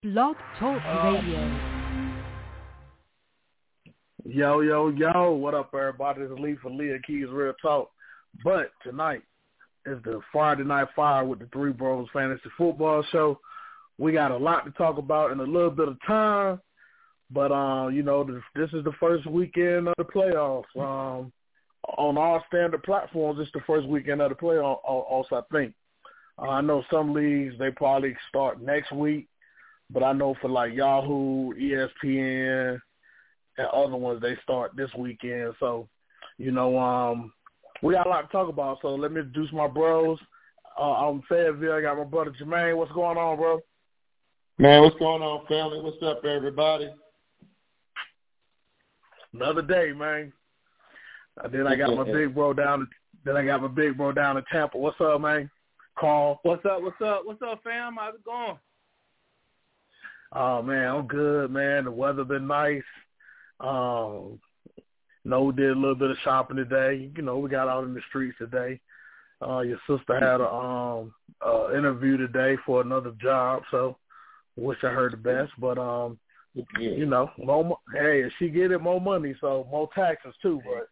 Blog Talk Radio. Yo, what up, everybody? This is Lee for Leah Keys Real Talk. But tonight is the Friday Night Fire with the Three Bros Fantasy Football Show. We got a lot to talk about in a little bit of time, but, this is the first weekend of the playoffs. On all standard platforms, it's the first weekend of the playoffs, I think. I know some leagues, they probably start next week, but I know for like Yahoo, ESPN, and other ones, they start this weekend. So, we got a lot to talk about. So let me introduce my bros. I'm Fayetteville. I got my brother Jermaine. What's going on, bro? Man, what's going on, family? What's up, everybody? Another day, man. Then I got my big bro down. In Tampa. What's up, man? Carl. What's up, fam? How's it going? Oh man, I'm good, man. The weather been nice. We did a little bit of shopping today. We got out in the streets today. Your sister had a interview today for another job, so wish I heard the best. But more, hey, if she get it, more money, so more taxes too. But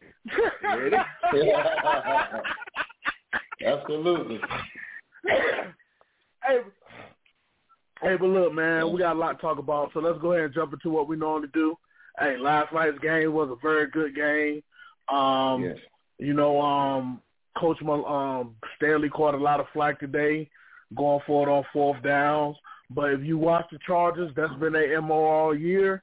absolutely. Hey, but look, man, we got a lot to talk about, so let's go ahead and jump into what we normally do. Hey, last night's game was a very good game. Yes. Coach Stanley caught a lot of flack today, going for it on fourth downs. But if you watch the Chargers, that's been their MO all year.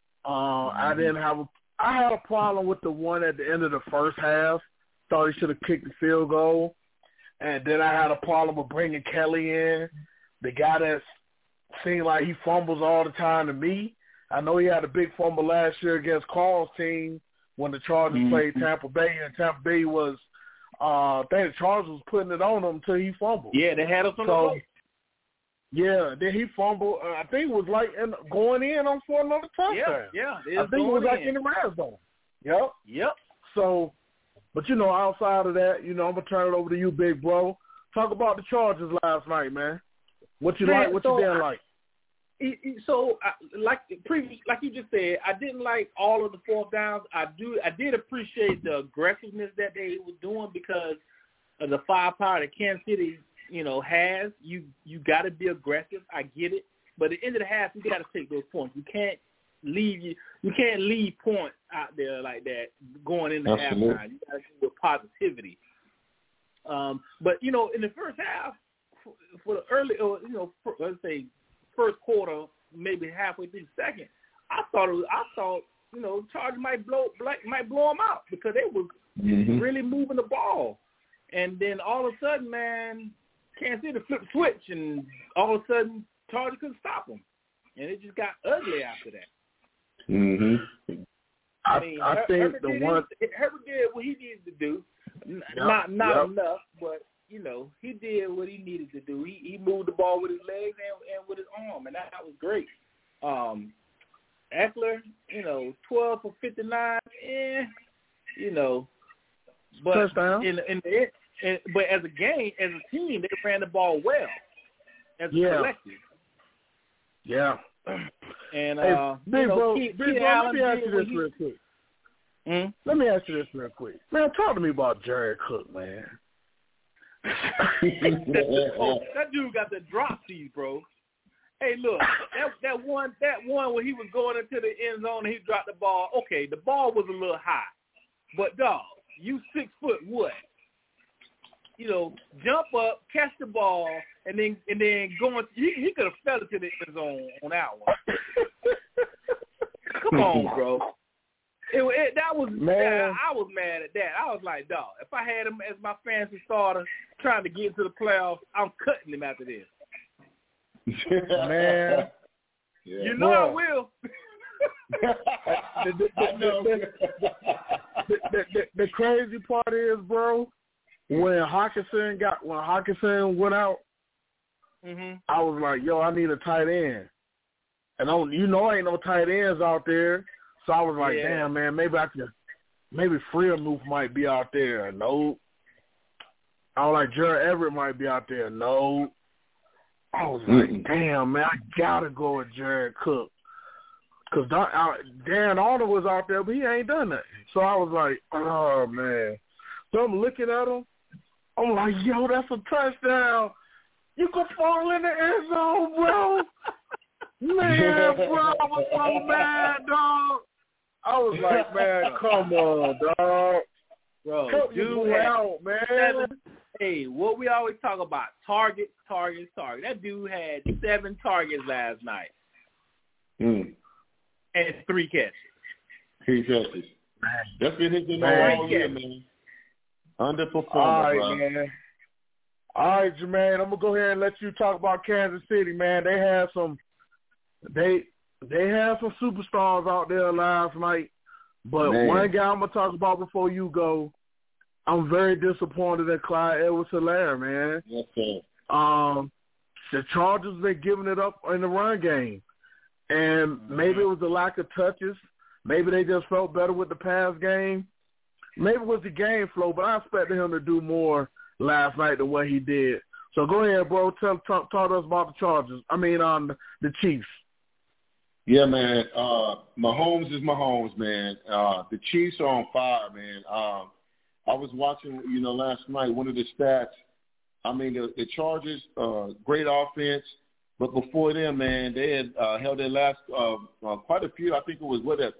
I had a problem with the one at the end of the first half. Thought he should have kicked the field goal. And then I had a problem with bringing Kelly in, the guy that seemed like he fumbles all the time to me. I know he had a big fumble last year against Carl's team when the Chargers played Tampa Bay, and Tampa Bay was I think the Chargers was putting it on him until he fumbled. Yeah, they had us on the road. Yeah, then he fumbled. I think it was like going in on for another touchdown. Yeah. I think it was like in the red zone. Yep. So, but outside of that, I'm gonna turn it over to you, big bro. Talk about the Chargers last night, man. What you like? What you didn't like? So, like you just said, I didn't like all of the fourth downs. I did appreciate the aggressiveness that they were doing because of the firepower that Kansas City, has. You got to be aggressive. I get it, but at the end of the half, you got to take those points. You can't leave points out there like that going into halftime. You got to do with positivity. But in the first half, for the early, let's say first quarter, maybe halfway through the second, I thought Chargers might blow them out because they were really moving the ball, and then all of a sudden, man, Kansas City flipped the switch, and all of a sudden, Chargers couldn't stop them, and it just got ugly after that. Mm-hmm. I think Herbert did what he needed to do, not enough, but. He did what he needed to do. He moved the ball with his legs and with his arm, and that was great. Eckler, 12 for 59, but touchdown. But as a team, they ran the ball well as a collective. Yeah. And big bro, let me ask you this real quick. Let me ask you this real quick, man. Talk to me about Jared Cook, man. That dude got the drop seed, bro. Hey, look, that one when he was going into the end zone and he dropped the ball. Okay, the ball was a little high, but dog, you 6 foot what? Jump up, catch the ball, and then going. He could have fell into the end zone on that one. Come on, bro. That was man. I was mad at that. I was like, dog, if I had him as my fantasy starter trying to get into the playoffs, I'm cutting him after this. Man. Yeah. I will. The crazy part is, bro, when Hawkinson went out, I was like, yo, I need a tight end. And ain't no tight ends out there. So I was like, damn, man, maybe Freiermuth might be out there. Nope. I was like, Gerald Everett might be out there. No. I was like, damn, man, I got to go with Jared Cook. Because Dan Arnold was out there, but he ain't done nothing. So I was like, oh, man. So I'm looking at him. I'm like, yo, that's a touchdown. You could fall in the end zone, bro. Man, bro, I was so mad, dog. I was like, man, come on, dog. Bro, Help you out, man. Hey, what we always talk about, target. That dude had 7 targets last night. And 3 catches. 3 catches. That's been his all year, man. Underperformer, all right, bro. Man. All right, Jermaine, I'm gonna go ahead and let you talk about Kansas City, man. They had some superstars out there last night, but one guy I'm gonna talk about before you go. I'm very disappointed in Clyde Edwards-Helaire, man. Yes, sir. The Chargers been giving it up in the run game, and maybe it was the lack of touches. Maybe they just felt better with the pass game. Maybe it was the game flow, but I expected him to do more last night than what he did. So go ahead, bro. Talk to us about the Chargers. The Chiefs. Yeah, man. Mahomes is Mahomes, man. The Chiefs are on fire, man. I was watching, last night, one of the stats. I mean, the Chargers, great offense. But before them, man, they had held their last quite a few. I think it was,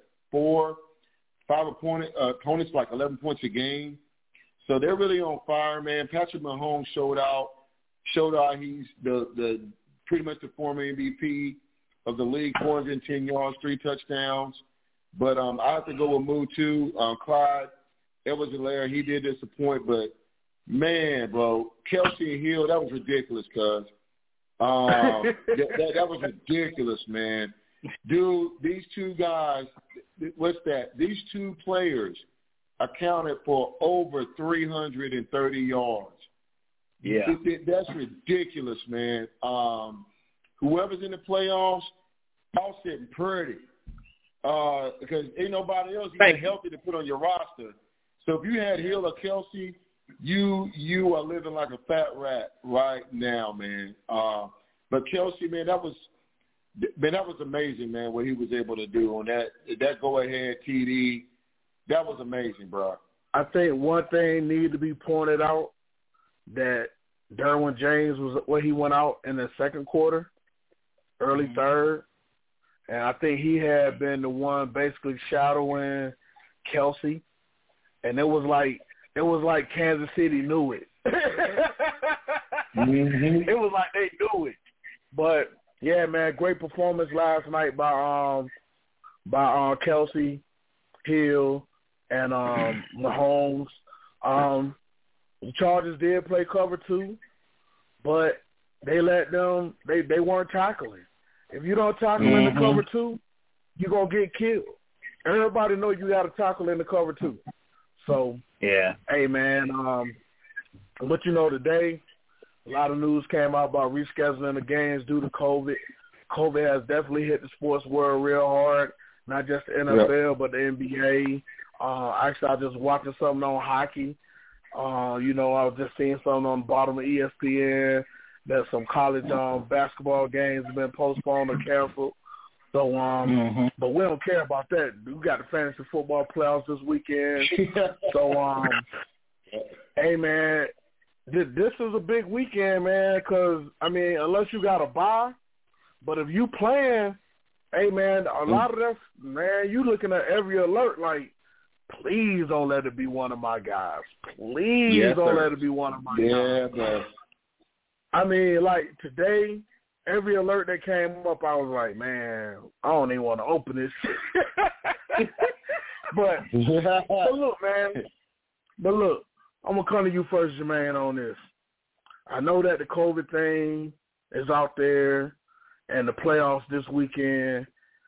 5 opponents, like 11 points a game. So they're really on fire, man. Patrick Mahomes showed out he's the pretty much the former MVP of the league, 410 yards, 3 touchdowns. But I have to go with Moo too. Clyde Edwards-Helaire, he did disappoint, but man, bro, Kelsey and Hill, that was ridiculous, cuz. that was ridiculous, man. Dude, these 2 guys, what's that? These 2 players accounted for over 330 yards. Yeah. That's ridiculous, man. Whoever's in the playoffs, y'all sitting pretty. Because ain't nobody else even healthy to put on your roster. So if you had Hill or Kelsey, you are living like a fat rat right now, man. But Kelsey, man, that was amazing, man, what he was able to do on that go-ahead TD. That was amazing, bro. I think one thing needed to be pointed out, that Derwin James he went out in the second quarter, early third, and I think he had been the one basically shadowing Kelsey, and it was like Kansas City knew it. It was like they knew it. But yeah, man, great performance last night by Kelsey, Hill, and Mahomes. The Chargers did play cover 2, but they let them. They weren't tackling. If you don't tackle in the cover 2, you're gonna get killed. Everybody know you got to tackle in the cover 2. So yeah, hey man, but today a lot of news came out about rescheduling the games due to COVID. COVID has definitely hit the sports world real hard, not just the NFL, but the NBA. Actually, I was just watching something on hockey. I was just seeing something on the bottom of ESPN that some college basketball games have been postponed or canceled. So, but we don't care about that. We got the fantasy football playoffs this weekend. So, hey, man, this is a big weekend, man, because, unless you got a bye, but if you playing, hey, man, a lot of that, man, you looking at every alert like, please don't let it be one of my guys. Please don't let it be one of my guys. Yeah, like today, every alert that came up, I was like, man, I don't even want to open this shit. but look, man. But look, I'm going to come to you first, Jermaine, on this. I know that the COVID thing is out there and the playoffs this weekend.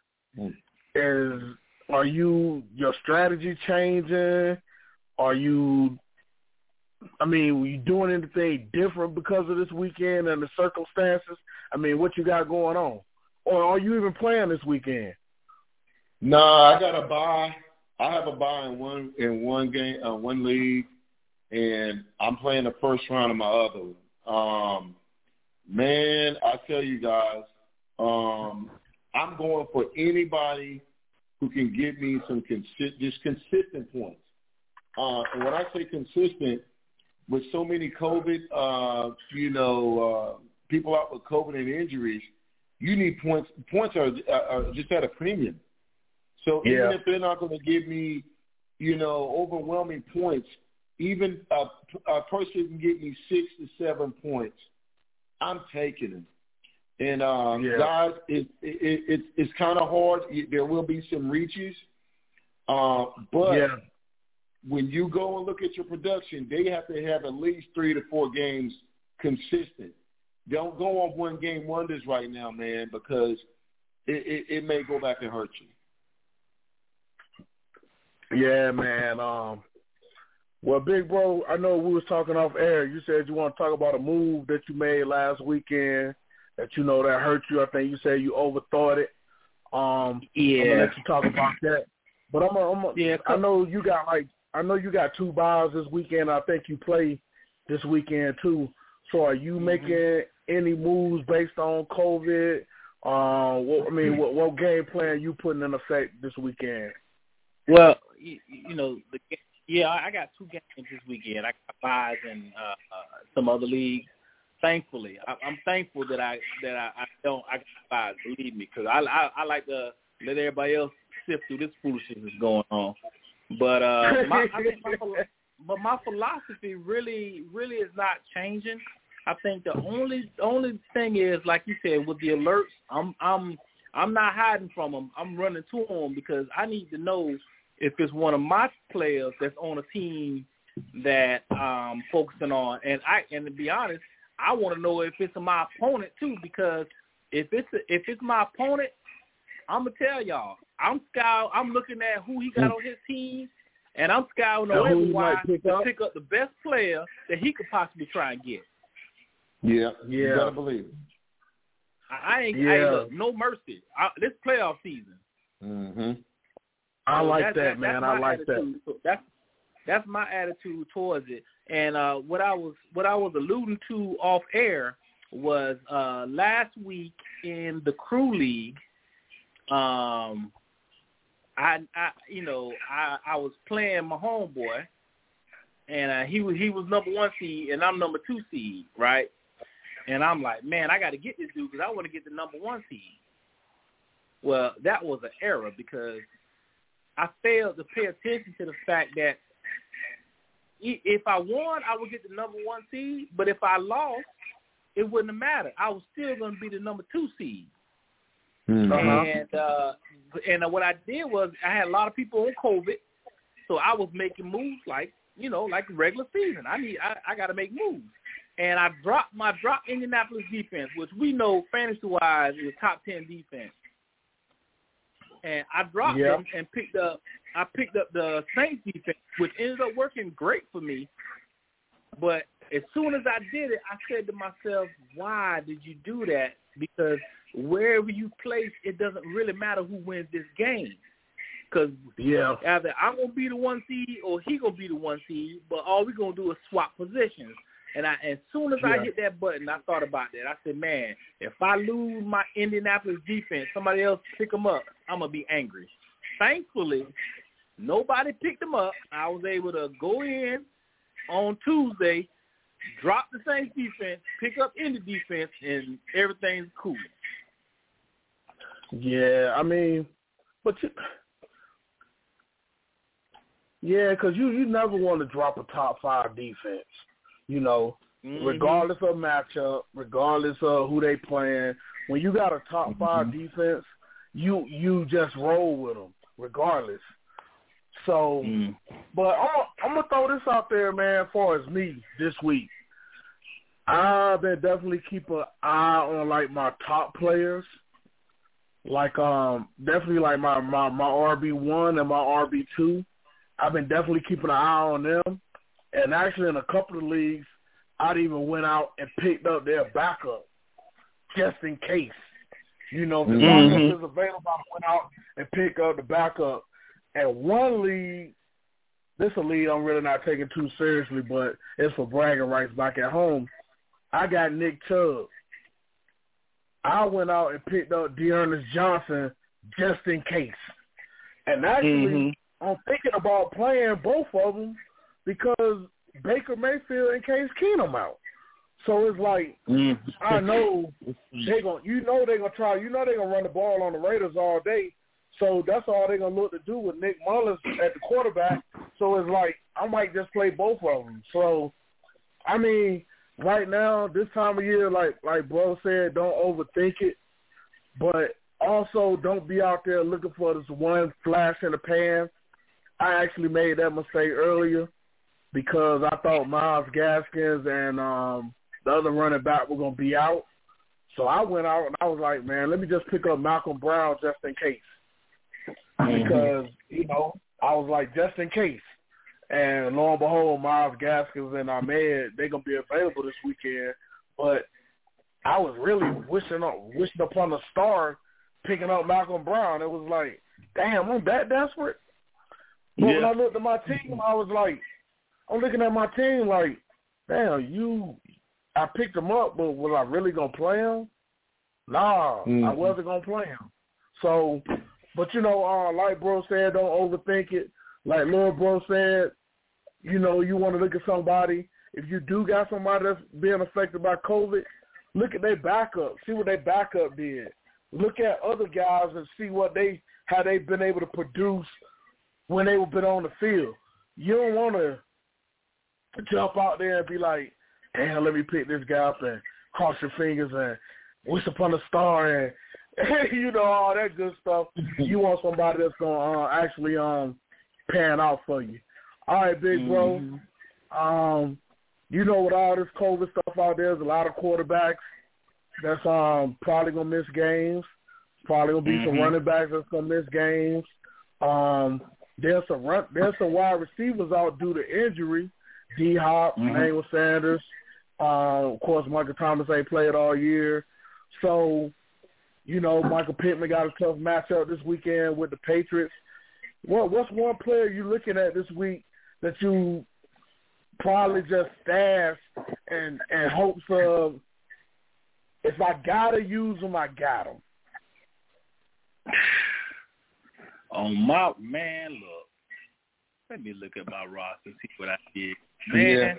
Are your strategy changing? Are you doing anything different because of this weekend and the circumstances? What you got going on? Or are you even playing this weekend? No, I got a bye. I have a bye in one game, one league, and I'm playing the first round of my other one. Man, I tell you guys, I'm going for anybody who can give me some consistent points. And when I say consistent, with so many COVID, people out with COVID and injuries, you need points. Points are just at a premium. So even if they're not going to give me, overwhelming points, even a person can give me 6 to 7 points, I'm taking them. And guys, it's kind of hard. There will be some reaches, but when you go and look at your production, they have to have at least 3 to 4 games consistent. Don't go on one-game wonders right now, man, because it may go back and hurt you. Yeah, man. Well, Big Bro, I know we was talking off air. You said you want to talk about a move that you made last weekend that that hurt you. I think you said you overthought it. I'm gonna let you talk about that. But I know you got 2 buys this weekend. I think you play this weekend too. So are you making any moves based on COVID? What game plan you putting in effect this weekend? Well, I got 2 games this weekend. I got buys in some other leagues. Thankfully, I'm thankful that I got buys. Believe me, because I like to let everybody else sift through this foolishness that's going on. But my philosophy really is not changing. I think the only thing is, like you said, with the alerts, I'm not hiding from them. I'm running to them because I need to know if it's one of my players that's on a team that I'm focusing on. And to be honest, I want to know if it's my opponent too, because if it's my opponent, I'm gonna tell y'all, I'm looking at who he got on his team, and I'm scouting on everyone to pick up the best player that he could possibly try and get. Yeah. You gotta believe it. I ain't no mercy. This playoff season. Mm-hmm. I like that, man. I like attitude. that. That's my attitude towards it. And what I was alluding to off air was last week in the Crew League. I was playing my homeboy, and he was number 1 seed, and I'm number 2 seed, right? And I'm like, man, I got to get this dude because I want to get the number 1 seed. Well, that was an error because I failed to pay attention to the fact that if I won, I would get the number 1 seed, but if I lost, it wouldn't have mattered. I was still going to be the number 2 seed. And what I did was I had a lot of people on COVID, so I was making moves like regular season. I got to make moves. And I dropped Indianapolis defense, which we know fantasy-wise is top 10 defense. And I dropped them and picked up the Saints defense, which ended up working great for me. But as soon as I did it, I said to myself, why did you do that? Because wherever you place, it doesn't really matter who wins this game. Because either I'm going to be the 1 seed or he going to be the 1 seed, but all we're going to do is swap positions. And as soon as I hit that button, I thought about that. I said, man, if I lose my Indianapolis defense, somebody else pick them up, I'm going to be angry. Thankfully, nobody picked them up. I was able to go in on Tuesday, drop the Saints defense, pick up Indy defense, and everything's cool. Yeah, because you never want to drop a top 5 defense. Regardless of matchup, regardless of who they playing, when you got a top 5 defense, you just roll with them, regardless. So, but I'm gonna throw this out there, man. As far as me this week, I've been definitely keeping an eye on my top players, definitely my RB1 and my RB2. I've been definitely keeping an eye on them. And actually, in a couple of leagues, I'd even went out and picked up their backup just in case. If the backup is available, I went out and picked up the backup. And one league, this is a league I'm really not taking too seriously, but it's for bragging rights back at home. I got Nick Chubb. I went out and picked up Dearness Johnson just in case. And actually, I'm thinking about playing both of them because Baker Mayfield and Case Keenum out. So it's like, I know they're going to try, they're going to run the ball on the Raiders all day. So that's all they're going to look to do with Nick Mullins at the quarterback. So it's like, I might just play both of them. So, I mean, right now, this time of year, like Bro said, don't overthink it. But also don't be out there looking for this one flash in the pan. I actually made that mistake earlier because I thought Myles Gaskins and the other running back were going to be out. So I went out and I was like, man, let me just pick up Malcolm Brown just in case. Because, I was like, just in case. And lo and behold, Myles Gaskins and Ahmed, they're going to be available this weekend. But I was really wishing upon a star picking up Malcolm Brown. It was like, damn, I'm that desperate. But when I looked at my team, I was like, I'm looking at my team like, damn, I picked him up, but was I really going to play him? Nah, I wasn't going to play him. So, but, like Bro said, don't overthink it. Like Lord Bro said, you want to look at somebody. If you do got somebody that's being affected by COVID, look at their backup. See what their backup did. Look at other guys and see how they've been able to produce when they've been on the field. You don't want to jump out there and be like, damn, let me pick this guy up and cross your fingers and wish upon a star and, all that good stuff. You want somebody that's going to actually pan out for you. All right, big bro. With all this COVID stuff out there, there's a lot of quarterbacks that's probably going to miss games. Probably going to be some running backs that's going to miss games. There's some wide receivers out due to injury. D-Hop, Emmanuel Sanders. Of course, Michael Thomas ain't played all year. So, Michael Pittman got a tough matchup this weekend with the Patriots. What's one player you looking at this week that you probably just stash and hopes of, if I got to use them, I got them? Look, let me look at my roster and see what I did. Man,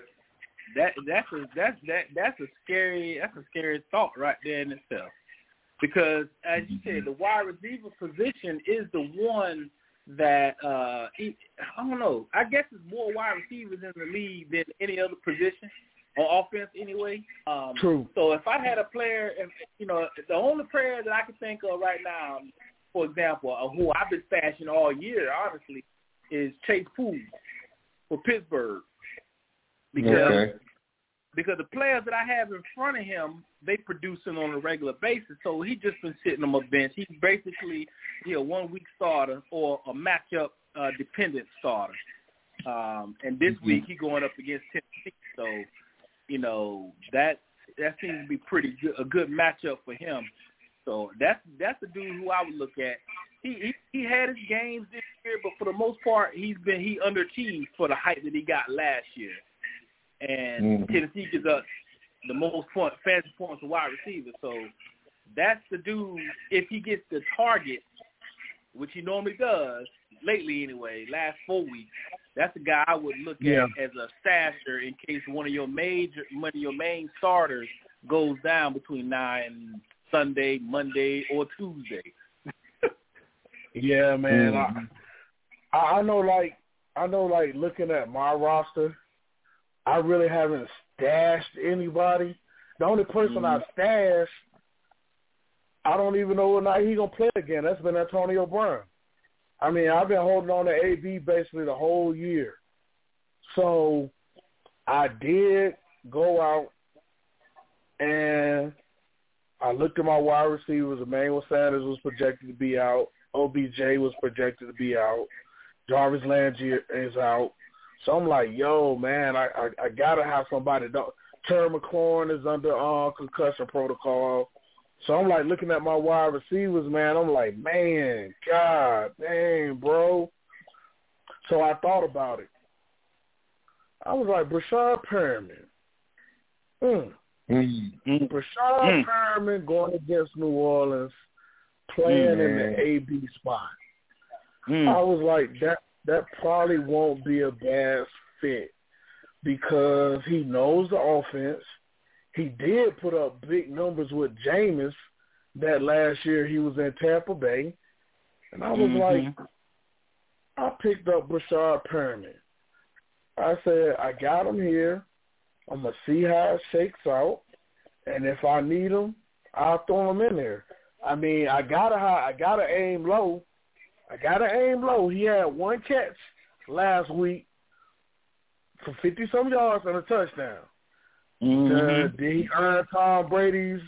that's a scary thought right there in itself. Because as you said, the wide receiver position is the one that I don't know. I guess there's more wide receivers in the league than any other position on offense anyway. True. So if I had a player, the only player that I can think of right now, for example, who I've been stashing all year, honestly, is Chase Poole for Pittsburgh. Because the players that I have in front of him, they producing on a regular basis. So he just been sitting on my bench. He's basically a 1 week starter or a matchup dependent starter. And this week he going up against Tennessee. So, that seems to be a good matchup for him. So that's the dude who I would look at. He had his games this year, but for the most part he underachieved for the hype that he got last year. And Tennessee gives up the most fantasy points to wide receiver. So that's the dude, if he gets the target, which he normally does, lately anyway, last 4 weeks, that's the guy I would look at as a stasher in case one of your main starters goes down between now and Sunday, Monday, or Tuesday. Yeah, man. I know, like looking at my roster, I really haven't stashed anybody. The only person I stashed, I don't even know whether or not he's going to play again. That's been Antonio Brown. I mean, I've been holding on to AB basically the whole year. So I did go out and I looked at my wide receivers. Emmanuel Sanders was projected to be out. OBJ was projected to be out. Jarvis Landry is out. So I'm like, yo, man, I got to have somebody. Terry McLaurin is under concussion protocol. So I'm like looking at my wide receivers, man. I'm like, man, God dang, bro. So I thought about it. I was like, Brashad Perriman. Brashard Perriman going against New Orleans, playing in the AB spot. I was like, that probably won't be a bad fit because he knows the offense. He did put up big numbers with Jameis that last year he was in Tampa Bay. And I was like, I picked up Brashard Perriman. I said, I got him here. I'm going to see how it shakes out. And if I need him, I'll throw him in there. I mean, I gotta aim low. He had one catch last week for 50-some yards and a touchdown. Did he earn Tom Brady's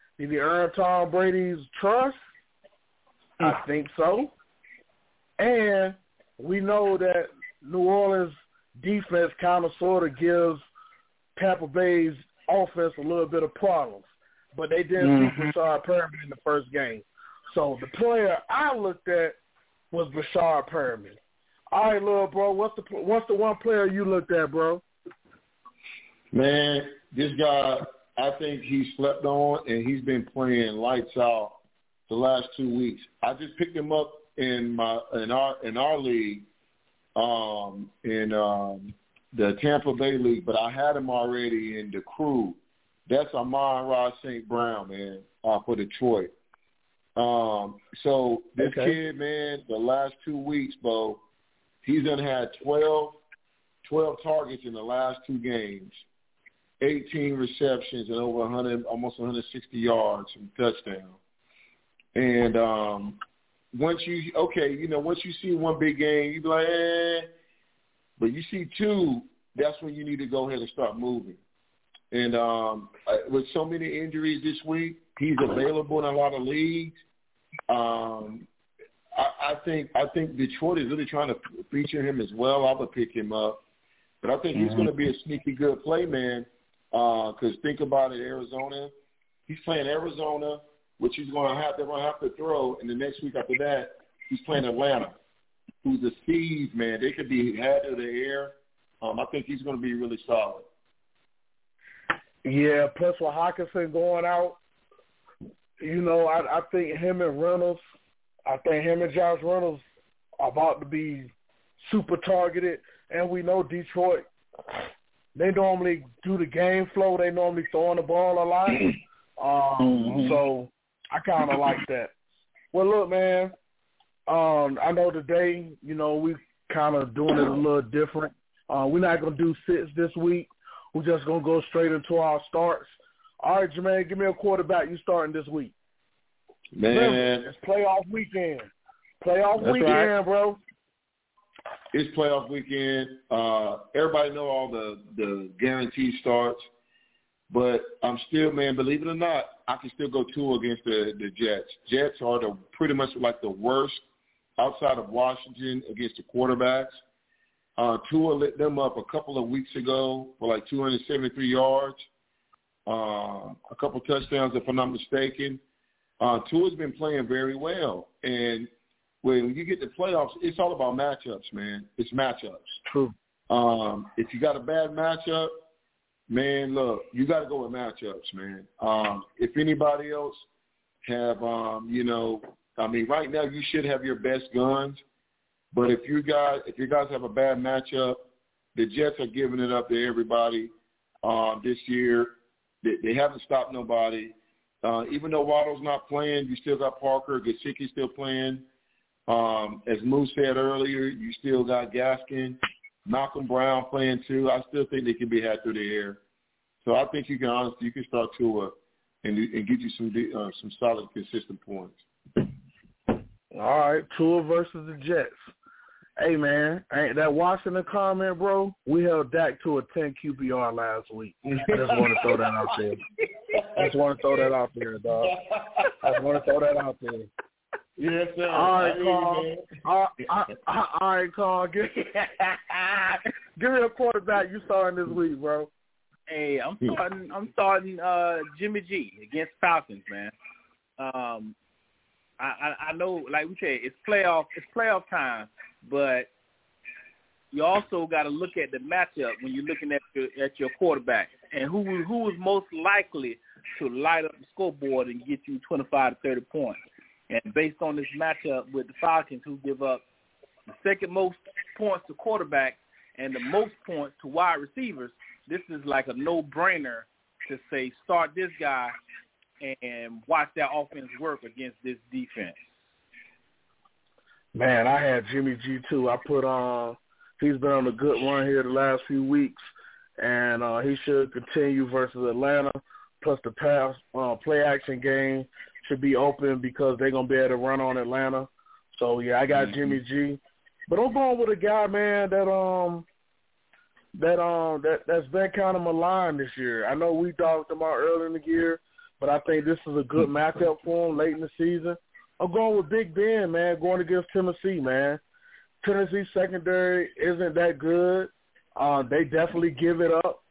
trust? I think so. And we know that New Orleans defense kind of sort of gives Tampa Bay's offense a little bit of problems. But they didn't see Brashard Perriman in the first game. So the player I looked at was Brashard Perriman. All right, little bro, what's the one player you looked at, bro? Man, this guy, I think he slept on, and he's been playing lights out the last 2 weeks. I just picked him up in our league, the Tampa Bay League, but I had him already in the crew. That's Amon-Ra St. Brown, man, for Detroit. So this kid, man, the last 2 weeks, Bo, he's done had 12 targets in the last 2 games, 18 receptions, and over almost 160 yards and touchdown. And once you see one big game, you be like, but you see 2, that's when you need to go ahead and start moving. And with so many injuries this week, he's available in a lot of leagues. I think Detroit is really trying to feature him as well. I would pick him up. But I think he's going to be a sneaky good play, man, because think about it, Arizona. He's playing Arizona, which they're going to have to throw. And the next week after that, he's playing Atlanta, who's a siege, man. They could be head of the air. I think he's going to be really solid. Yeah, plus with Hockenson going out, I think him and Josh Reynolds are about to be super targeted. And we know Detroit, they normally do the game flow. They normally throwing the ball a lot. So I kind of like that. Well, look, man, I know today, we kind of doing it a little different. We're not going to do sits this week. We're just going to go straight into our starts. All right, Jermaine, give me a quarterback you starting this week. Man. Remember, it's playoff weekend. That's weekend, right, bro. It's playoff weekend. Everybody know all the guaranteed starts. But I'm still, man, believe it or not, I can still go 2 against the Jets. Jets are pretty much like the worst outside of Washington against the quarterbacks. Tua lit them up a couple of weeks ago for like 273 yards, a couple touchdowns if I'm not mistaken. Tua's been playing very well. And when you get to playoffs, it's all about matchups, man. It's matchups. True. If you got a bad matchup, man, look, you got to go with matchups, man. If anybody else have, right now you should have your best guns. But if you guys have a bad matchup, the Jets are giving it up to everybody this year. They haven't stopped nobody. Even though Waddle's not playing, you still got Parker. Gesicki's still playing. As Moose said earlier, you still got Gaskin, Malcolm Brown playing too. I still think they can be had through the air. So I think you can start Tua and get you some solid, consistent points. All right, Tua versus the Jets. Hey, man, that Washington comment, bro, we held Dak to a 10 QBR last week. I just want to throw that out there. Dog. I just want to throw that out there. Yes, sir. All right, Carl. Give me a quarterback you starting this week, bro. Hey, I'm starting Jimmy G against Falcons, man. I know, like we said, it's playoff time, but you also got to look at the matchup when you're looking at your quarterback. and who was most likely to light up the scoreboard and get you 25 to 30 points. And based on this matchup with the Falcons, who give up the second most points to quarterbacks and the most points to wide receivers, this is like a no-brainer to say start this guy and watch that offense work against this defense. Man, I had Jimmy G too. I put he's been on a good run here the last few weeks, and he should continue versus Atlanta. Plus the pass play action game should be open because they're gonna be able to run on Atlanta. So yeah, I got Jimmy G, but I'm going with a guy, man, that's been kind of maligned this year. I know we talked about earlier in the year, but I think this is a good matchup for him late in the season. I'm going with Big Ben, man, going against Tennessee, man. Tennessee secondary isn't that good. They definitely give it up.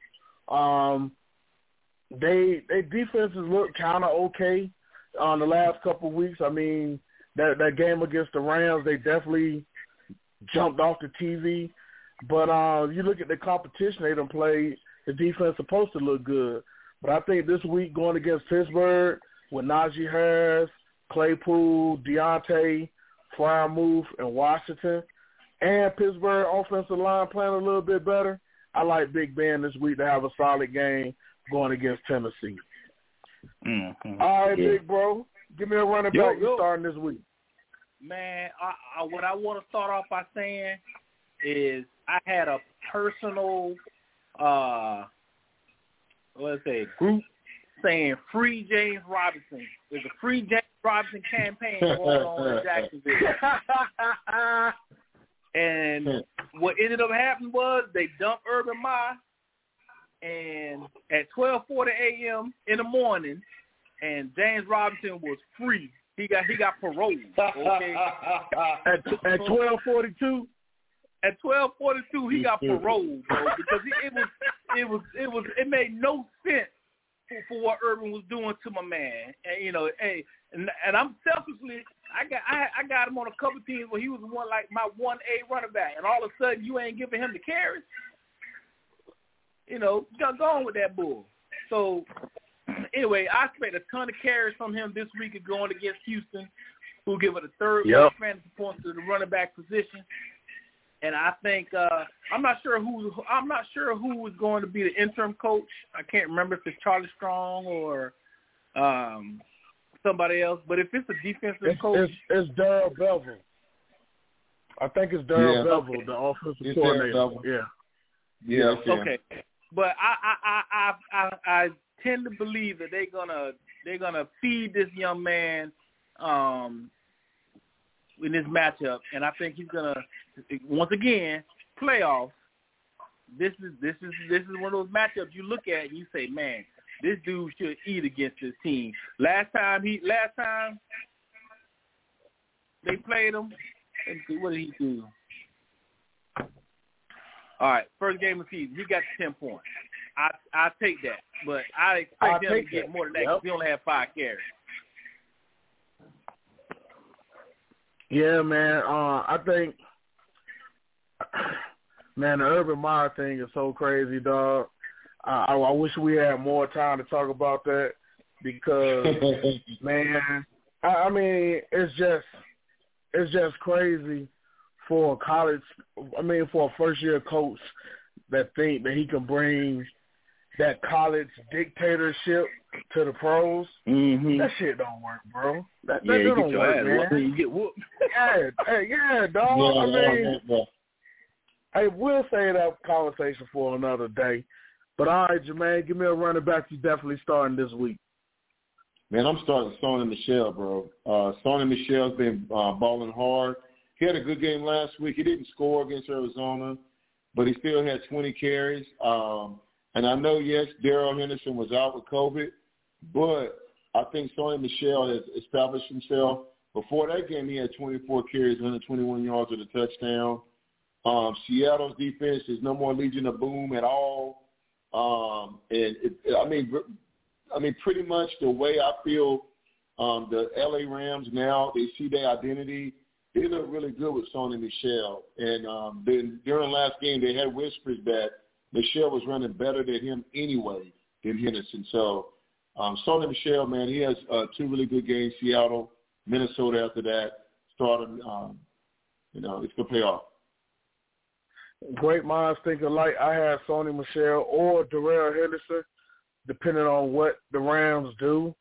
They defenses look kind of okay the last couple of weeks. I mean, that game against the Rams, they definitely jumped off the TV. But you look at the competition they done played, the defense supposed to look good. But I think this week going against Pittsburgh with Najee Harris, Claypool, Deontay, Freiermuth, and Washington, and Pittsburgh offensive line playing a little bit better, I like Big Ben this week to have a solid game going against Tennessee. Mm-hmm. All right, Big Bro. Give me a running back starting this week. Man, what I want to start off by saying is I had a personal, group saying free James Robinson. There's a free James Robinson campaign going on in Jacksonville. And what ended up happening was they dumped Urban Meyer, and at 12:40 a.m. in the morning, and James Robinson was free. He got paroled. Okay. At 12:42. At 12:42, he got paroled, bro, because it made no sense for what Urban was doing to my man. And and I'm selfishly, I got him on a couple teams where he was my 1A running back, and all of a sudden you ain't giving him the carries. Go on with that bull. So anyway, I expect a ton of carries from him this week going against Houston, who give it a third most fantasy points to the running back position. And I think I'm not sure who is going to be the interim coach. I can't remember if it's Charlie Strong or somebody else. But if it's a defensive coach, it's Darrell Bevell. I think it's Darrell Bevell, the offensive coordinator. Yeah. Okay. But I tend to believe that they're gonna feed this young man in this matchup, and I think he's gonna once again playoffs. This is one of those matchups you look at and you say, man, this dude should eat against this team. Last time they played him, let's see, what did he do? All right, first game of the season, he got 10 points. I take that, but I expect him to get more than that because he only had 5 carries. Yeah, man. I think, man, the Urban Meyer thing is so crazy, dog. I wish we had more time to talk about that because, man, I mean, it's just crazy for for a first-year coach that think that he can bring that college dictatorship to the pros. Mm-hmm. That shit don't work, bro. That you don't work, man. You get whooped. yeah, dog. I will say that conversation for another day. But all right, Jermaine, give me a running back you definitely starting this week. Man, I'm starting Sony Michel, bro. Sony Michel's been balling hard. He had a good game last week. He didn't score against Arizona, but he still had 20 carries. And I know, yes, Darrell Henderson was out with COVID, but I think Sony Michel has established himself. Before that game, he had 24 carries, 121 yards with a touchdown. Seattle's defense is no more Legion of Boom at all. Pretty much the way I feel the LA Rams now, they see their identity. They look really good with Sony Michel. And then during last game, they had whispers that Michel was running better than him anyway, than Henderson. So, Sony Michel, man, he has 2 really good games, Seattle, Minnesota after that. Starting, it's going to pay off. Great minds think alike. I have Sony Michel or Darrell Henderson, depending on what the Rams do.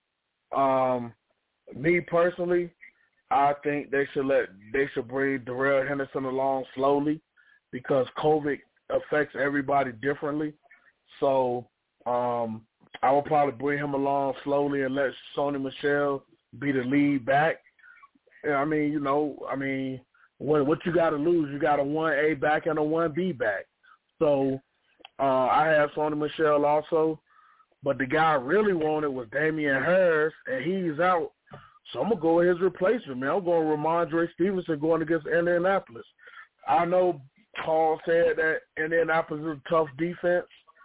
Me personally, I think they should bring Darrell Henderson along slowly because COVID affects everybody differently. So I will probably bring him along slowly and let Sony Michel be the lead back. I mean, what you got to lose? You got a 1A back and a 1B back. So I have Sony Michel also, but the guy I really wanted was Damian Harris, and he's out. So I'm going to go with his replacement, man. I'm going with Ramondre Stevenson going against Indianapolis. I know Paul said that Indianapolis is a tough defense,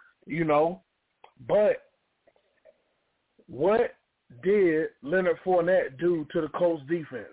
but what did Leonard Fournette do to the Colts defense?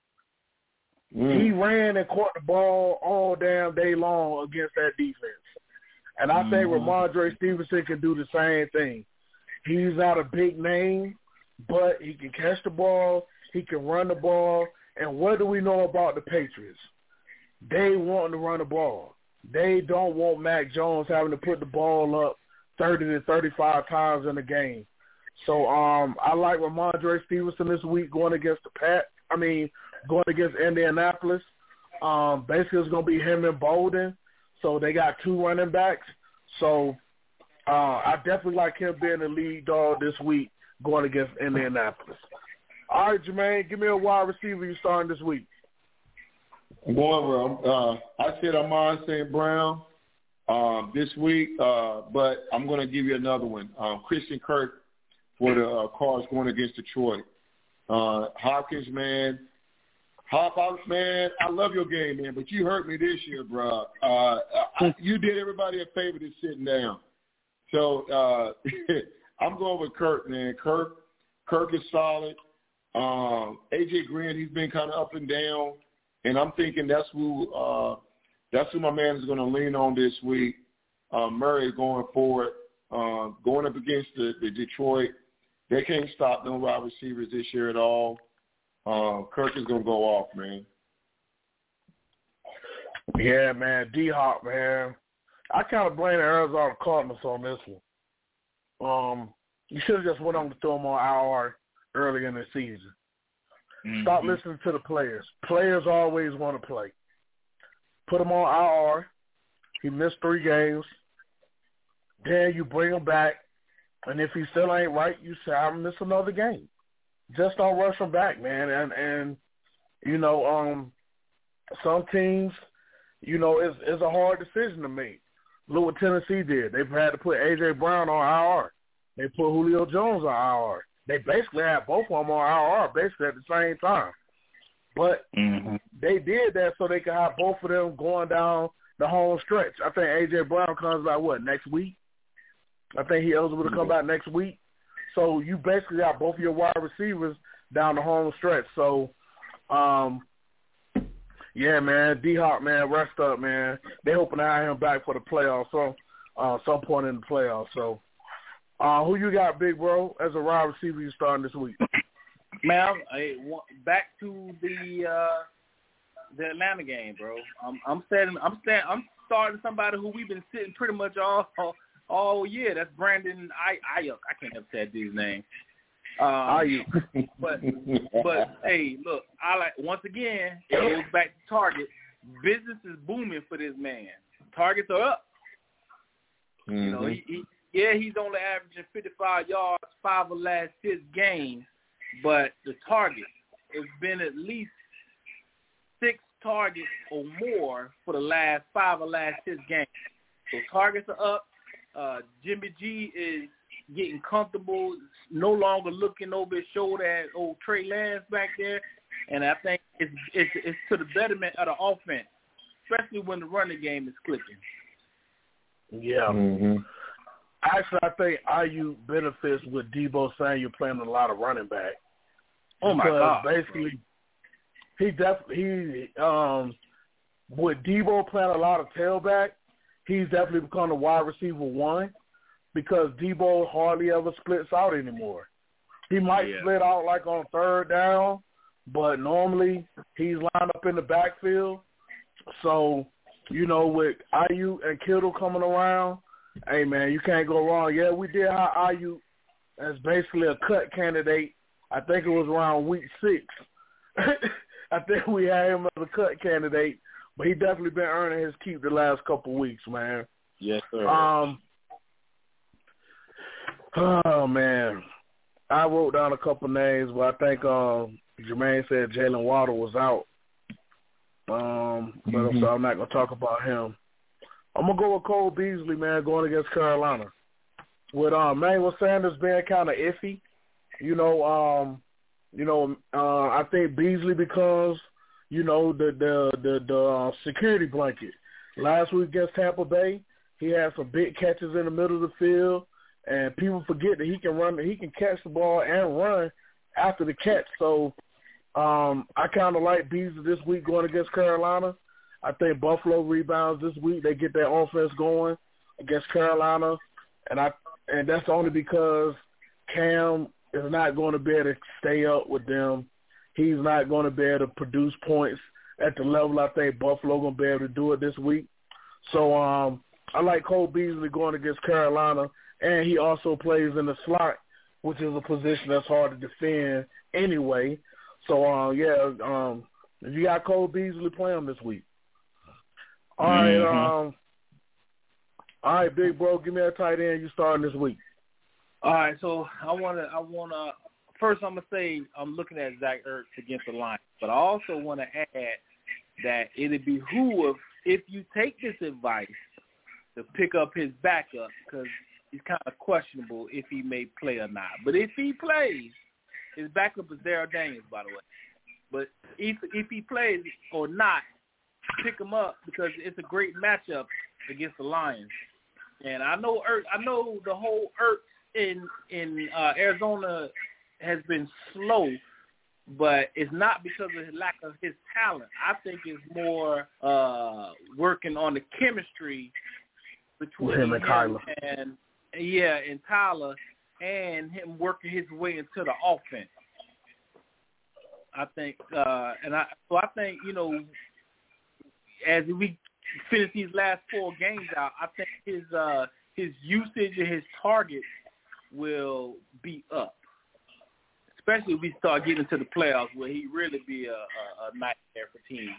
He ran and caught the ball all damn day long against that defense. And I think Ramondre Stevenson can do the same thing. He's not a big name, but he can catch the ball, he can run the ball, and what do we know about the Patriots? They want to run the ball. They don't want Mac Jones having to put the ball up 30 to 35 times in a game. So I like Ramondre Stevenson this week going against going against Indianapolis. Basically it's going to be him and Bolden. So they got 2 running backs. So I definitely like him being the lead dog this week going against Indianapolis. All right, Jermaine, give me a wide receiver you starting this week. I'm going with I said Amon St. Brown this week, but I'm going to give you another one. Christian Kirk for the Cards going against Detroit. Hopkins, man. Man, I love your game, man, but you hurt me this year, bro. You did everybody a favor to sitting down. So I'm going with Kirk, man. Kirk is solid. A.J. Green, he's been kind of up and down, and I'm thinking that's who my man is going to lean on this week. Murray going forward, going up against the Detroit. They can't stop no wide receivers this year at all. Kirk is going to go off, man. Yeah, man. D-Hop, man. I kind of blame the Arizona Cardinals on this one. You should have just went on to throw him on IR early in the season. Stop listening to the players. Players always want to play. Put him on IR. He missed 3 games. Then you bring him back. And if he still ain't right, you say, I'll miss another game. Just don't rush him back, man. And some teams, it's a hard decision to make. Look what Tennessee did. They've had to put A.J. Brown on IR. They put Julio Jones on IR. They basically had both of them on IR basically at the same time. But they did that so they could have both of them going down the home stretch. I think A.J. Brown comes out, next week? I think he eligible to come back next week. So you basically got both of your wide receivers down the home stretch. So, yeah, man, D-Hop, man, rest up, man. They hoping to have him back for the playoffs, some point in the playoffs. So, who you got, big bro, as a wide receiver you starting this week? Man, back to the Atlanta game, bro. I'm starting somebody who we've been sitting pretty much all year. That's Brandon Ayuk. I can't ever say that dude's name. Ayuk. but hey, look, once again, it goes back to Target. Business is booming for this man. Targets are up. He's only averaging 55 yards 5 of the last 6 games, but the target has been at least 6 targets or more for the last 5 of the last 6 games. So targets are up. Jimmy G is getting comfortable, no longer looking over his shoulder at old Trey Lance back there, and I think it's to the betterment of the offense, especially when the running game is clicking. Yeah. Actually, I think IU benefits with Deebo Samuel playing a lot of running back. Oh my God! Basically, he with Deebo playing a lot of tailback, he's definitely become a wide receiver one because Debo hardly ever splits out anymore. He might split out like on third down, but normally he's lined up in the backfield. So, you know, with Ayuk and Kittle coming around, hey, man, you can't go wrong. Yeah, we did have Ayuk as basically a cut candidate. I think it was around week 6. I think we had him as a cut candidate, but he definitely been earning his keep the last couple weeks, man. Yes, sir. Oh, man. I wrote down a couple names, but I think Jermaine said Jalen Waddle was out. So I'm not going to talk about him. I'm going to go with Cole Beasley, man, going against Carolina. With Emmanuel Sanders being kind of iffy, I think Beasley becomes, the security blanket. Last week against Tampa Bay, he had some big catches in the middle of the field, and people forget that he can catch the ball and run after the catch. So I kind of like Beasley this week going against Carolina. I think Buffalo rebounds this week. They get their offense going against Carolina, and that's only because Cam is not going to be able to stay up with them. He's not going to be able to produce points at the level I think Buffalo going to be able to do it this week. So I like Cole Beasley going against Carolina, and he also plays in the slot, which is a position that's hard to defend anyway. So, if you got Cole Beasley, play him this week. All right, big bro, give me a tight end you starting this week. All right, so I wanna first I'm gonna say I'm looking at Zach Ertz against the Lions, but I also want to add that it'd behoove if you take this advice to pick up his backup because he's kind of questionable if he may play or not. But if he plays, his backup is Darrell Daniels, by the way. But if he plays or not, pick him up because it's a great matchup against the Lions. And I know the whole Ertz in Arizona has been slow, but it's not because of the lack of his talent. I think it's more working on the chemistry between him and Kyler. And Tyler, and him working his way into the offense. I think, I think, as we finish these last 4 games out, I think his usage and his targets will be up, especially if we start getting to the playoffs where he really be a nightmare for teams.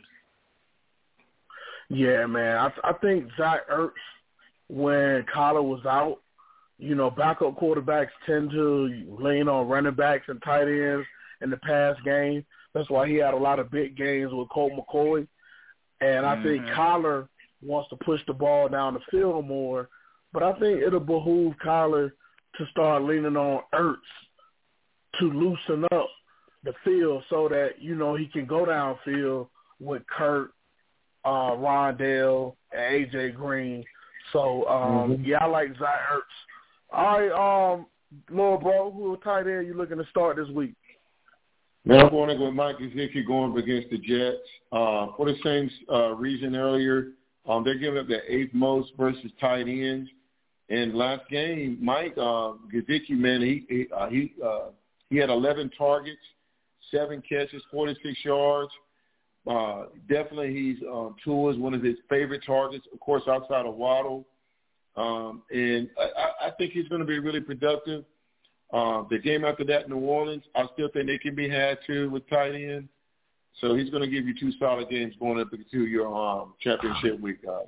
Yeah, man. I think Zach Ertz, when Kyler was out, backup quarterbacks tend to lean on running backs and tight ends in the past game. That's why he had a lot of big games with Colt McCoy. And I think Kyler wants to push the ball down the field more, but I think it'll behoove Kyler to start leaning on Ertz to loosen up the field so that, he can go downfield with Kurt, Rondale, and A.J. Green. So, I like Zach Ertz. All right, little bro, who tight end you looking to start this week? Man, I'm going to go with Mike Gesicki going against the Jets. For the same reason earlier, they're giving up the 8th most versus tight ends. And last game, Mike Gesicki, man, he had 11 targets, 7 catches, 46 yards. Definitely he's Tua is one of his favorite targets, of course, outside of Waddle. And I think he's going to be really productive. The game after that, New Orleans, I still think they can be had too with tight end. So he's going to give you 2 solid games going up into your championship week, guys.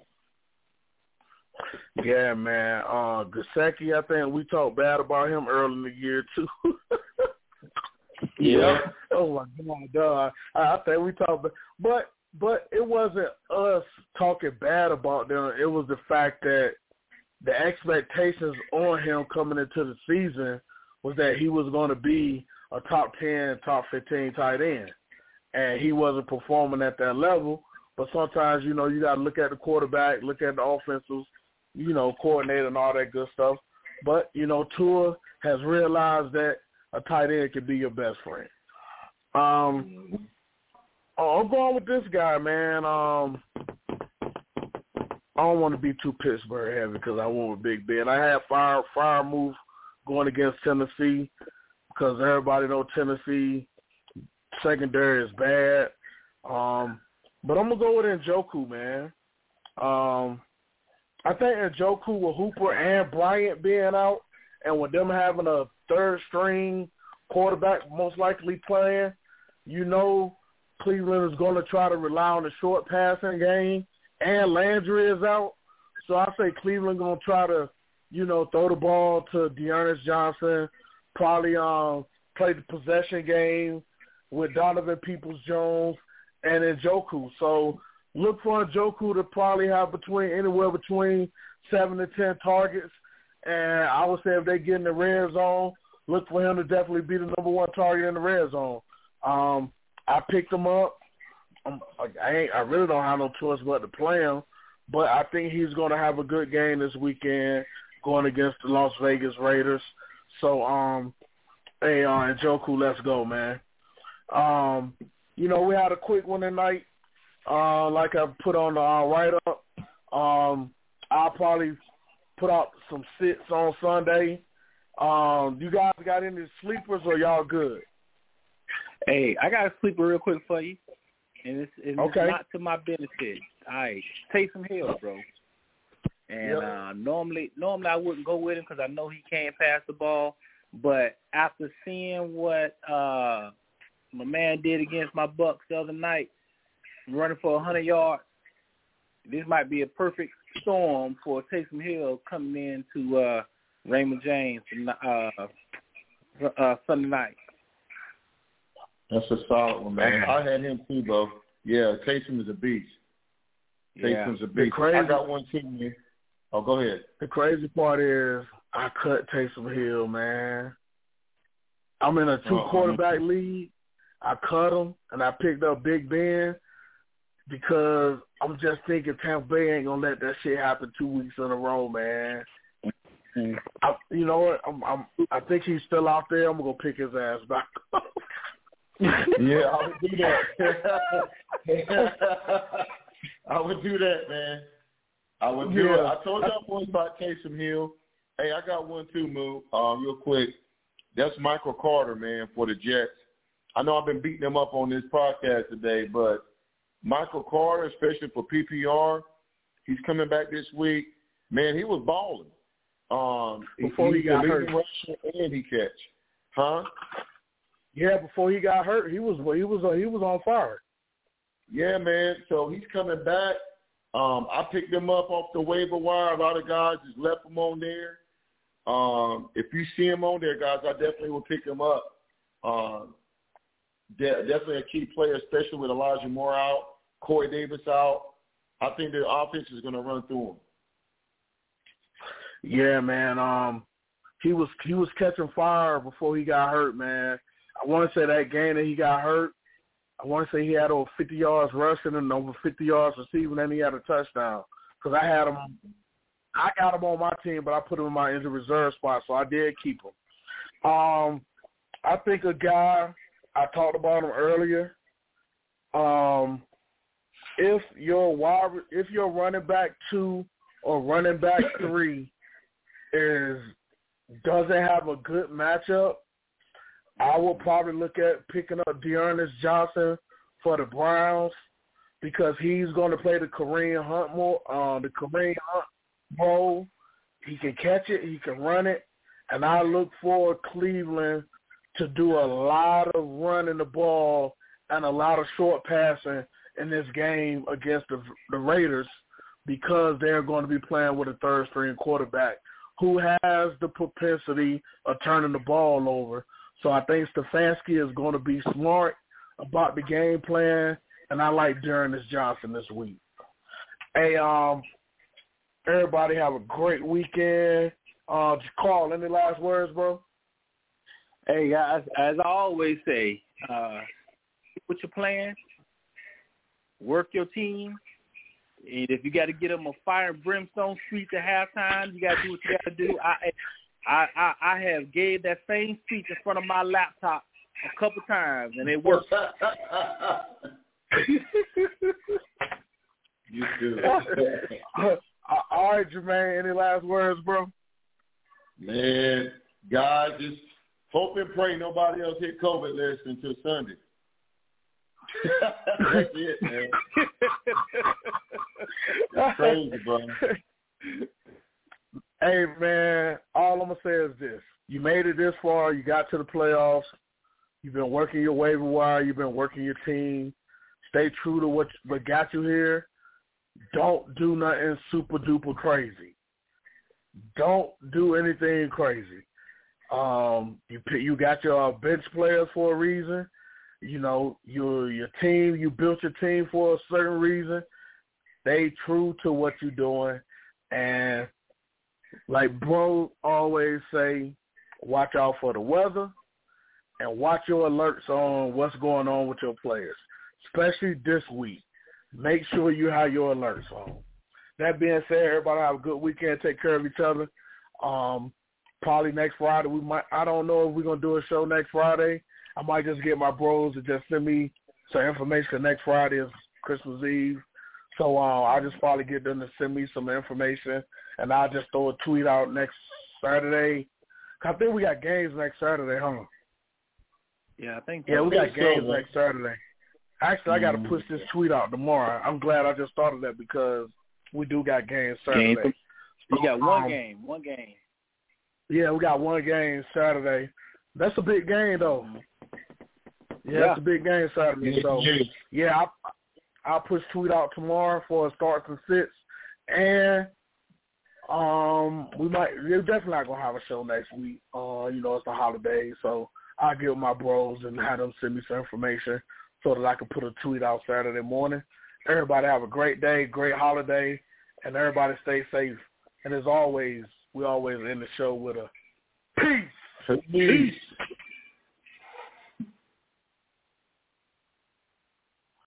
Yeah, man. Gesicki, I think we talked bad about him early in the year too. Yeah. Oh my God, I think we talked, but it wasn't us talking bad about them. It was the fact that the expectations on him coming into the season was that he was going to be a top 10, top 15 tight end, and he wasn't performing at that level. But sometimes, you got to look at the quarterback, look at the offensive, coordinator and all that good stuff. But, Tua has realized that a tight end can be your best friend. I'm going with this guy, man. I don't want to be too Pittsburgh heavy because I went with Big Ben. I had fire move going against Tennessee because everybody knows Tennessee secondary is bad. But I'm going to go with Njoku, man. I think Njoku with Hooper and Bryant being out and with them having a third-string quarterback most likely playing, you know Cleveland is going to try to rely on the short passing game, and Landry is out. So I say Cleveland going to try to, throw the ball to Dearness Johnson, probably play the possession game with Donovan Peoples-Jones and Njoku. So look for Njoku to probably have anywhere between 7 to 10 targets. And I would say if they get in the red zone, look for him to definitely be the number one target in the red zone. I picked him up. I really don't have no choice but to play him, but I think he's going to have a good game this weekend going against the Las Vegas Raiders. So, Njoku, let's go, man. We had a quick one tonight. Like I put on the write-up. I'll probably put out some sits on Sunday. You guys got any sleepers or y'all good? Hey, I got a sleeper real quick for you, and it's okay. Not to my benefit. All right, Taysom Hill, bro. And normally I wouldn't go with him because I know he can't pass the ball. But after seeing what my man did against my Bucks the other night, running for 100 yards, this might be a perfect storm for Taysom Hill coming into Raymond James Sunday night. That's a solid one, man. I had him too, bro. Yeah, Taysom is a beast. Taysom's a beast. I got one too, man. Oh, go ahead. The crazy part is I cut Taysom Hill, man. I'm in a 2-quarterback league. I cut him, and I picked up Big Ben because I'm just thinking Tampa Bay ain't going to let that shit happen 2 weeks in a row, man. You know what? I think he's still out there. I'm going to pick his ass back up. Yeah, I would do that. I would do that, man. I would do it. I told y'all boys about Taysom Hill. Hey, I got one too, Moo. Real quick. That's Michael Carter, man, for the Jets. I know I've been beating him up on this podcast today, but Michael Carter, especially for PPR, he's coming back this week. Man, he was balling. Before he got hurt. And he catch. Huh? Yeah, before he got hurt, he was on fire. Yeah, man. So he's coming back. I picked him up off the waiver wire. A lot of guys just left him on there. If you see him on there, guys, I definitely will pick him up. Definitely a key player, especially with Elijah Moore out, Corey Davis out. I think the offense is going to run through him. Yeah, man. He was catching fire before he got hurt, man. I want to say that game that he got hurt, I want to say he had over 50 yards rushing and over 50 yards receiving, and he had a touchdown. Because I got him on my team, but I put him in my injured reserve spot, so I did keep him. I think a guy, I talked about him earlier. If your running back 2 or running back 3 doesn't have a good matchup, I will probably look at picking up Dearness Johnson for the Browns because he's going to play the Kareem Hunt role. He can catch it, he can run it, and I look for Cleveland to do a lot of running the ball and a lot of short passing in this game against the Raiders because they're going to be playing with a third-string quarterback who has the propensity of turning the ball over. So I think Stefanski is going to be smart about the game plan, and I like Dearness Johnson this week. Hey, everybody have a great weekend. Carl, any last words, bro? Hey, guys, as I always say, put your plan, work your team, and if you got to get them a fire and brimstone speech at halftime, you got to do what you got to do. I have gave that same speech in front of my laptop a couple times, and it worked. You All right, Jermaine, any last words, bro? Man, guys, just hope and pray nobody else hit COVID list until Sunday. That's it, man. It's crazy, bro. Hey, man, all I'm going to say is this. You made it this far. You got to the playoffs. You've been working your waiver wire. You've been working your team. Stay true to what got you here. Don't do nothing super-duper crazy. Don't do anything crazy. You got your bench players for a reason. You know, your team, you built your team for a certain reason. Stay true to what you're doing. And like bro always say, watch out for the weather and watch your alerts on what's going on with your players, especially this week. Make sure you have your alerts on. That being said, everybody have a good weekend. Take care of each other. Probably next Friday I don't know if we're going to do a show next Friday. I might just get my bros to just send me some information, because next Friday is Christmas Eve. So I'll just probably get them to send me some information, and I'll just throw a tweet out next Saturday. I think we got games next Saturday, huh? Yeah, I think. Yeah, we got games next Saturday. Actually, I got to push this tweet out tomorrow. I'm glad I just started that because we do got games Saturday. You got one game. Yeah, we got one game Saturday. That's a big game, though. Yeah, that's a big game Saturday. So, yeah, I'll push tweet out tomorrow for a starts and sits. And we're definitely not going to have a show next week. You know, it's the holiday, so I'll get with my bros and have them send me some information so that I can put a tweet out Saturday morning. Everybody have a great day, great holiday, and everybody stay safe. And as always, we always end the show with a peace. Peace.